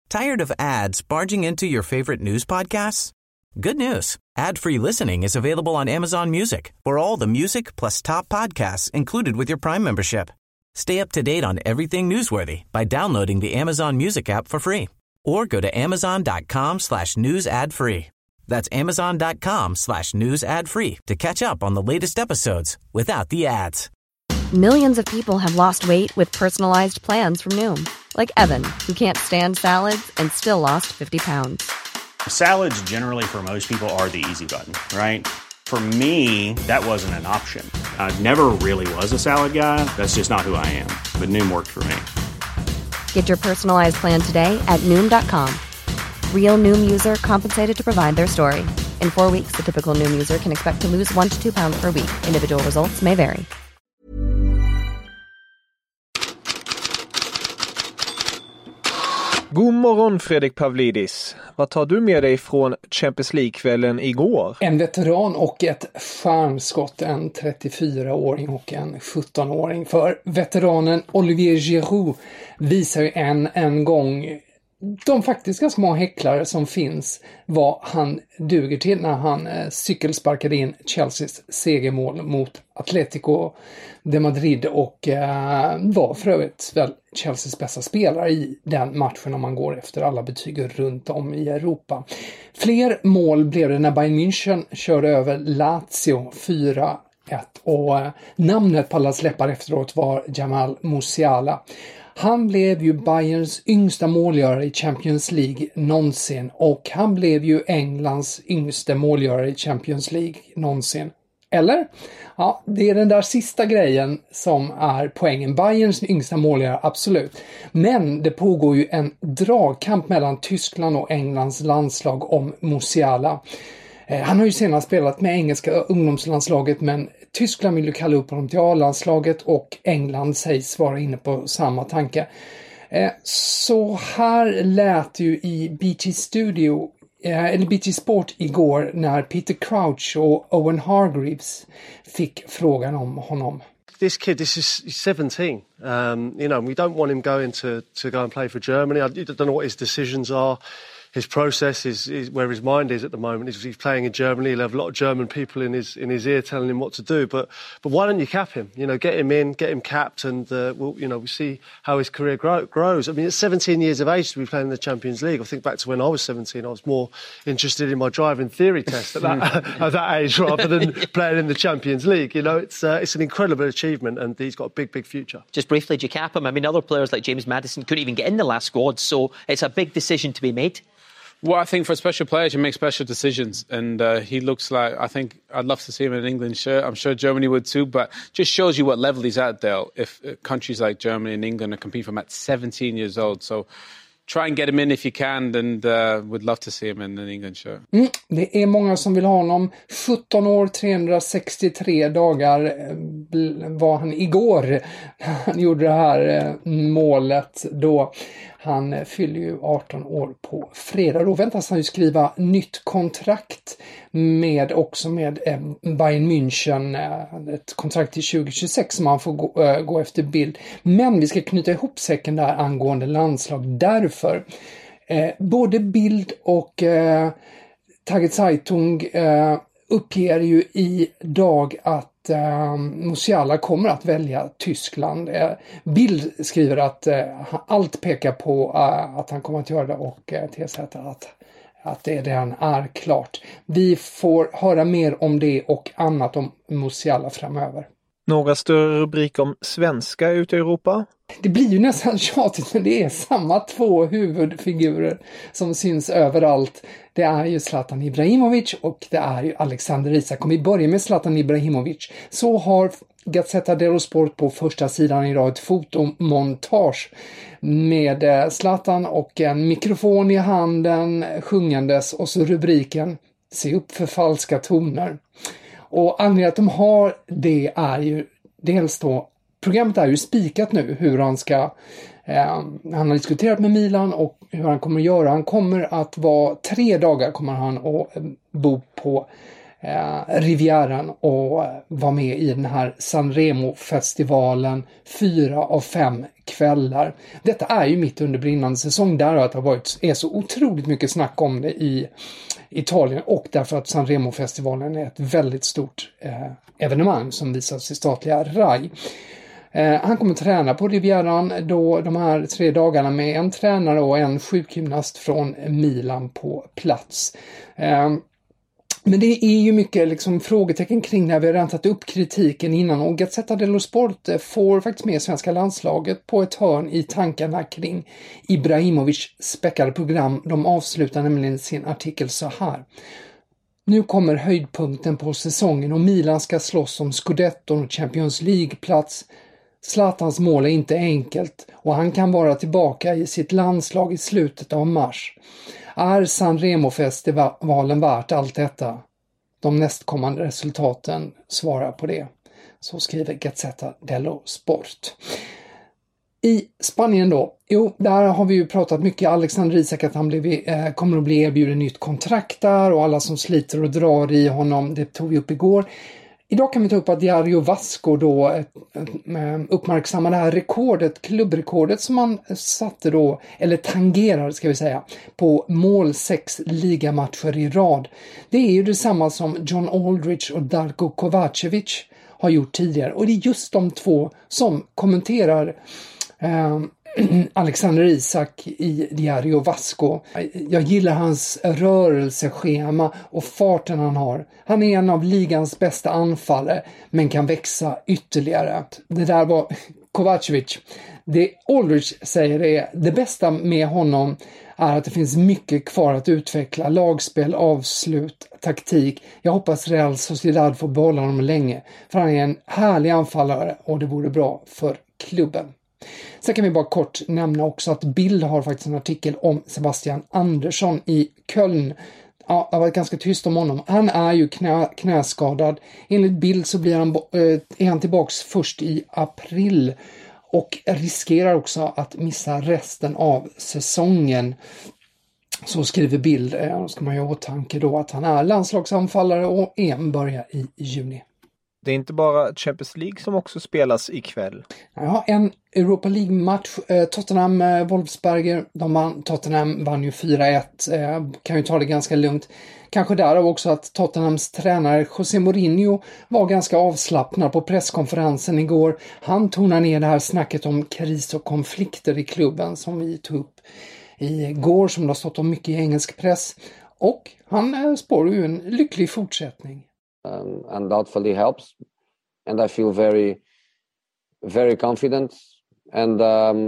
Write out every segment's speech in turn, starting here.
Tired of ads barging into your favorite news podcasts? Good news. Ad-free listening is available on Amazon Music for all the music plus top podcasts included with your Prime membership. Stay up to date on everything newsworthy by downloading the Amazon Music app for free or go to amazon.com/news ad free. That's amazon.com/news ad free to catch up on the latest episodes without the ads. Millions of people have lost weight with personalized plans from Noom. Like Evan, who can't stand salads and still lost 50 pounds. Salads generally for most people are the easy button, right? For me, that wasn't an option. I never really was a salad guy. That's just not who I am. But Noom worked for me. Get your personalized plan today at Noom.com. Real Noom user compensated to provide their story. In 4 weeks, the typical Noom user can expect to lose 1 to 2 pounds per week. Individual results may vary. God morgon Fredrik Pavlidis. Vad tar du med dig från Champions League-kvällen igår? En veteran och ett stjärnskott, en 34-åring och en 17-åring. För veteranen Olivier Giroud visar ju en gång de faktiska små häcklare som finns, vad han duger till när han cykelsparkade in Chelseas segermål mot Atletico de Madrid och var för övrigt väl Chelseas bästa spelare i den matchen om man går efter alla betyg runt om i Europa. Fler mål blev det när Bayern München körde över Lazio 4-1 och namnet på allas läppar efteråt var Jamal Musiala. Han blev ju Bayerns yngsta målgörare i Champions League någonsin och han blev ju Englands yngsta målgörare i Champions League någonsin. Eller? Ja, det är den där sista grejen som är poängen. Bayerns yngsta målgörare, absolut. Men det pågår ju en dragkamp mellan Tyskland och Englands landslag om Musiala. Han har ju senare spelat med engelska ungdomslandslaget, men Tyskland vill ju kalla upp honom till A-landslaget och England sägs vara inne på samma tanke. Så här lät ju i BT Sport igår när Peter Crouch och Owen Hargreaves fick frågan om honom. This kid, he's 17. You know, we don't want him going to go and play for Germany. I don't know what his decisions are. His process is where his mind is at the moment. He's playing in Germany. He'll have a lot of German people in his ear telling him what to do. But why don't you cap him? You know, get him in, get him capped, and we'll see how his career grows. I mean, at 17 years of age to be playing in the Champions League. I think back to when I was 17, I was more interested in my driving theory test at that age rather than playing in the Champions League. You know, it's an incredible achievement, and he's got a big future. Just briefly, do you cap him? I mean, other players like James Maddison couldn't even get in the last squad, so it's a big decision to be made. Well, I think for special players, you make special decisions. And he looks like, I think I'd love to see him in an England shirt. I'm sure Germany would too. But just shows you what level he's at, Dale. If countries like Germany and England are competing from at 17 years old. So try and get him in if you can. And would love to see him in an England shirt. Det är många som vill ha honom. 17 år, 363 dagar var han igår. Han gjorde det här målet då. Han fyller ju 18 år på fredag. Då väntas han ju skriva nytt kontrakt med Bayern München. Ett kontrakt till 2026 som han får gå efter bild. Men vi ska knyta ihop säcken där angående landslag. Därför både Bild och Tage Zeitung uppger ju idag att Musiala kommer att välja Tyskland. Bild skriver att allt pekar på att han kommer att göra det och tillsätta att det redan är klart. Vi får höra mer om det och annat om Musiala framöver. Några större rubriker om svenska ute i Europa? Det blir ju nästan tjatigt, men det är samma två huvudfigurer som syns överallt. Det är ju Zlatan Ibrahimovic och det är ju Alexander Isak. Om vi börjar med Zlatan Ibrahimovic så har Gazzetta dello Sport på första sidan idag ett fotomontage med Zlatan och en mikrofon i handen sjungandes och så rubriken "Se upp för falska toner". Och anledningen att de har det är ju dels då, programmet är ju spikat nu hur han ska, han har diskuterat med Milan och hur han kommer att göra. Han kommer att vara 3 dagar kommer han att bo på Rivieran och var med i den här Sanremo-festivalen 4 av 5 kvällar. Detta är ju mitt under brinnande säsong, där att det är så otroligt mycket snack om det i Italien, och därför att Sanremo-festivalen är ett väldigt stort evenemang som visas i statliga RAI. Han kommer träna på Rivieran då de här 3 dagarna med en tränare och en sjukgymnast från Milan på plats. Men det är ju mycket liksom frågetecken kring det här. Vi har redan tagit upp kritiken innan, och Gazzetta dello Sport får faktiskt med svenska landslaget på ett hörn i tankarna kring Ibrahimovic späckade program. De avslutar nämligen sin artikel så här: nu kommer höjdpunkten på säsongen och Milan ska slåss om Scudetton och Champions League-plats. Zlatans mål är inte enkelt och han kan vara tillbaka i sitt landslag i slutet av mars. Är Sanremo-festivalen värt allt detta? De nästkommande resultaten svarar på det. Så skriver Gazzetta dello Sport. I Spanien då, där har vi ju pratat mycket. Alexander Isak, att han kommer att bli erbjuden nytt kontrakt där, och alla som sliter och drar i honom, det tog vi upp igår. Idag kan vi ta upp att Diario Vasco då uppmärksammade det här klubbrekordet som man satte då, eller tangerar ska vi säga, på mål 6 ligamatcher i rad. Det är ju detsamma som John Aldridge och Darko Kovacevic har gjort tidigare, och det är just de två som kommenterar Alexander Isak i Diario Vasco. Jag gillar hans rörelseschema och farten han har. Han är en av ligans bästa anfallare, men kan växa ytterligare. Det där var Kovacevic. Det Aldridge säger är det bästa med honom är att det finns mycket kvar att utveckla. Lagspel, avslut, taktik. Jag hoppas Real Sociedad får behålla honom länge, för han är en härlig anfallare och det vore bra för klubben. Sen kan vi bara kort nämna också att Bild har faktiskt en artikel om Sebastian Andersson i Köln. Ja, det har varit ganska tyst om honom. Han är ju knäskadad. Enligt Bild så är han tillbaks först i april och riskerar också att missa resten av säsongen. Så skriver Bild. Då ska man ju ha åtanke då att han är landslagsanfallare och EM börjar i juni. Det är inte bara Champions League som också spelas ikväll. Ja, en Europa League-match. Tottenham-Wolfsberger. Tottenham vann ju 4-1. Kan ju ta det ganska lugnt. Kanske därav också att Tottenhams tränare José Mourinho var ganska avslappnad på presskonferensen igår. Han tonar ner det här snacket om kris och konflikter i klubben som vi tog upp igår, som det har stått om mycket i engelsk press. Och han spår ju en lycklig fortsättning. Undoubtedly helps, and I feel very, very confident, and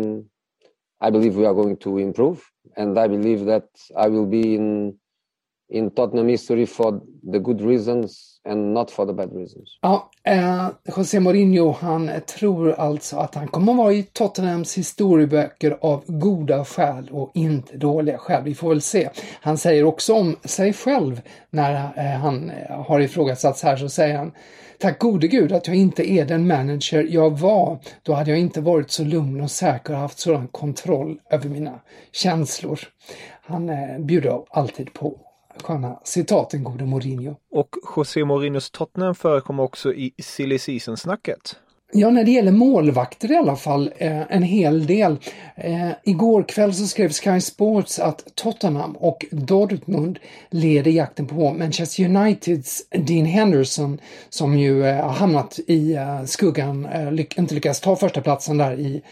I believe we are going to improve, and I believe that I will be in Tottenham history for the good reasons and not for the bad reasons. Ja, José Mourinho, han tror alltså att han kommer att vara i Tottenhams historieböcker av goda skäl och inte dåliga skäl. Vi får väl se. Han säger också om sig själv när han har ifrågasatts här, så säger han: tack gode gud att jag inte är den manager jag var. Då hade jag inte varit så lugn och säker och haft sådan kontroll över mina känslor. Han bjuder alltid på sköna citaten, gode Mourinho. Och José Mourinhos Tottenham förekommer också i silly season-snacket. Ja, när det gäller målvakter i alla fall en hel del. Igår kväll så skrev Sky Sports att Tottenham och Dortmund leder jakten på Manchester Uniteds Dean Henderson, som ju har hamnat i skuggan, inte lyckats ta första platsen där i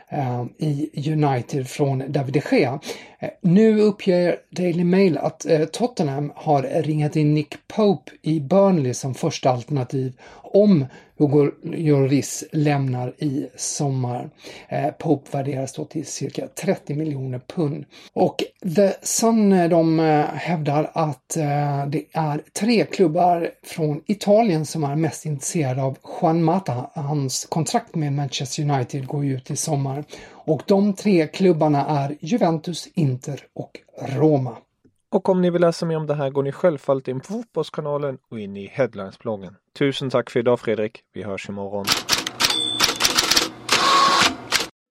United från David de Gea. Nu uppger Daily Mail att Tottenham har ringat in Nick Pope i Burnley som första alternativ om Hugo Lloris lämnar i sommar. Pope värderas då till cirka 30 miljoner pund. Och The Sun, de hävdar att det är 3 klubbar från Italien som är mest intresserade av Juan Mata. Hans kontrakt med Manchester United går ut i sommar. Och de 3 klubbarna är Juventus, Inter och Roma. Och om ni vill läsa mer om det här går ni självfallet in på Fotbollskanalen och in i Headlines-bloggen. Tusen tack för idag, Fredrik. Vi hörs imorgon.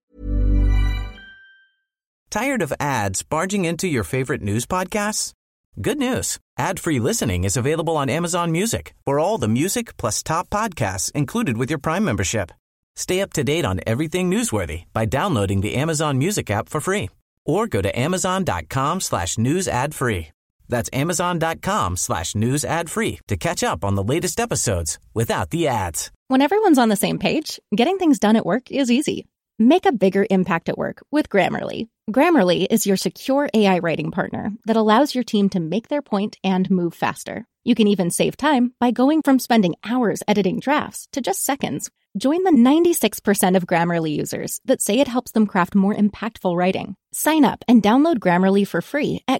Tired of ads barging into your favorite news podcasts? Good news. Ad-free listening is available on Amazon Music for all the music plus top podcasts included with your Prime membership. Stay up to date on everything newsworthy by downloading the Amazon Music app for free or go to amazon.com/news ad free. That's amazon.com/news ad free to catch up on the latest episodes without the ads. When everyone's on the same page, getting things done at work is easy. Make a bigger impact at work with Grammarly. Grammarly is your secure AI writing partner that allows your team to make their point and move faster. You can even save time by going from spending hours editing drafts to just seconds. Join the 96% of Grammarly users that say it helps them craft more impactful writing. Sign up and download Grammarly for free at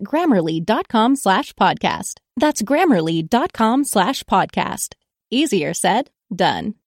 Grammarly.com/podcast. That's Grammarly.com/podcast. Easier said, done.